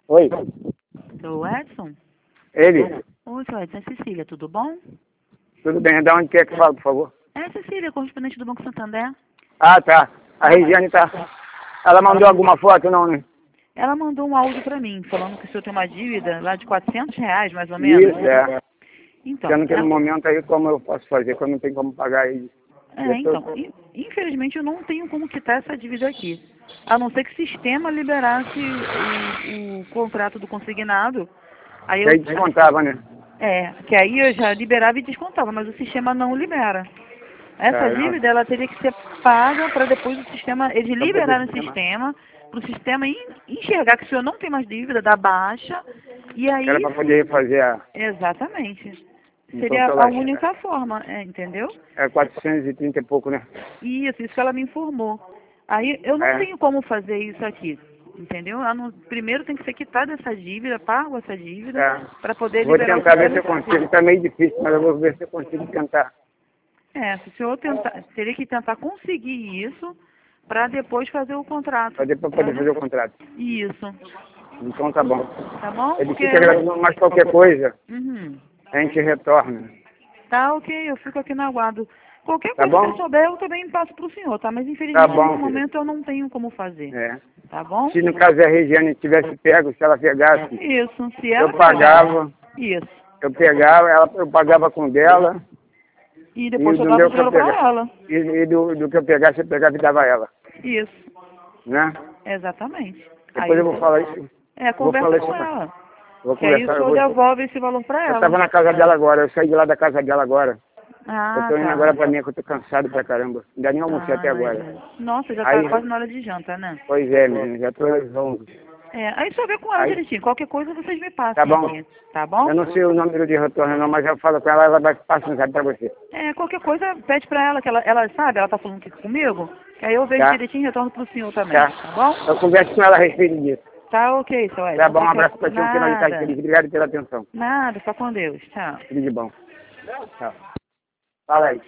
Oi, Sou Edson? ele. Oi, sou Edson. É Cecília, tudo bom? Tudo bem, da onde quer que fala, por favor? É Cecília, correspondente do Banco Santander. Ah, tá. A Regiane tá. Ela mandou alguma foto, não, né? Ela mandou um áudio para mim, falando que o senhor tem uma dívida lá de R$ 400, mais ou menos. Isso, é. Então, Sendo que no momento aí, como eu posso fazer, quando não tem como pagar aí. infelizmente eu não tenho como quitar essa dívida aqui. A não ser que o sistema liberasse o contrato do consignado. Aí Que aí descontava, né? que aí eu já liberava e descontava, mas o sistema não libera. Essa Caramba. dívida, ela teria que ser paga para depois o sistema, eles Pra poder liberarem o sistema. sistema, para o sistema enxergar que o senhor não tem mais dívida, dar baixa, e Era aí pra sim, poder refazer a. exatamente. Então, Seria a pela. única forma, entendeu? É 430 e pouco, né? Isso que ela me informou. Aí eu não É. tenho como fazer isso aqui, entendeu? Primeiro tem que ser quitada essa dívida, pago essa dívida, É. para poder Vou liberar o tentar ver se sistema. eu consigo. Tá meio difícil, mas eu vou ver se eu consigo tentar. Se o senhor tentar, teria que tentar conseguir isso para depois fazer o contrato. Pra depois poder fazer o contrato. Isso, Então tá bom. tá bom? Ele Porque fica agradando mais qualquer coisa, Uhum. a gente retorna. Tá ok, eu fico aqui no aguardo. Qualquer Tá coisa que eu bom? souber, eu também passo pro senhor, tá? Mas Tá infelizmente bom, nesse filho. momento eu não tenho como fazer, É. tá bom? Se no caso a Regiane tivesse pego, se ela pegasse, Isso, se eu ela pegar. pagava, Isso. eu pagava com dela, E e depois eu do dava o meu que eu dinheiro pra pegava. ela. E do que eu pegasse, eu pegava e dava a ela, Isso, né? exatamente. Depois Aí eu vou falar isso. Vou conversa falar com isso pra ela. Vou Que aí o conversar, senhor devolve esse valor pra eu ela. tava na casa dela agora, eu saí de lá da casa dela agora. Eu Ah, tô indo agora tá. pra mim, que eu tô cansado pra caramba. Ainda nem almocei Ah, até agora. imagina. Nossa, já tá Aí, quase na hora de janta, né? pois é, menino, já tô longe. Aí só vê com ela Aí, direitinho. Qualquer coisa vocês me tá passem bom? aqui, tá bom? Eu não sei o número de retorno não, mas eu falo com ela, ela vai passar um zap pra você. Qualquer coisa pede pra ela, que ela sabe, ela tá falando aqui comigo, que aí eu vejo Tá? direitinho e retorno pro senhor também, Tá? tá bom? Eu converso com ela a respeito disso. Tá ok, seu Tá Edson. bom, um abraço pra ti, um final de tarde Nada, feliz. Obrigado pela atenção. nada, fica com Deus. Tchau. Tudo de bom. Tchau. Fala aí.